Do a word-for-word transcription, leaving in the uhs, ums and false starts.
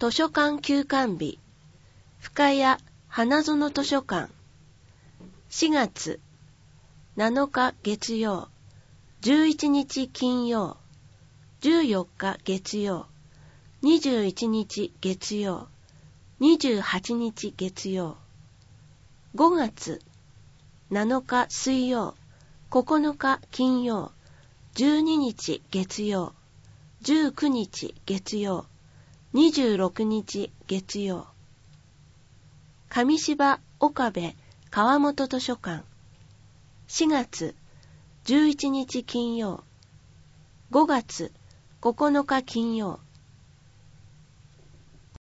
図書館休館日、深谷花園図書館。しがつなのか月曜、じゅういちにち金曜、じゅうよっか月曜、にじゅういちにち月曜、にじゅうはちにち月曜。ごがつなのか水曜、ここのか金曜、じゅうににち月曜、じゅうくにち月曜、にじゅうろくにち月曜。上芝岡部川本図書館。しがつじゅういちにち金曜、ごがつここのか金曜、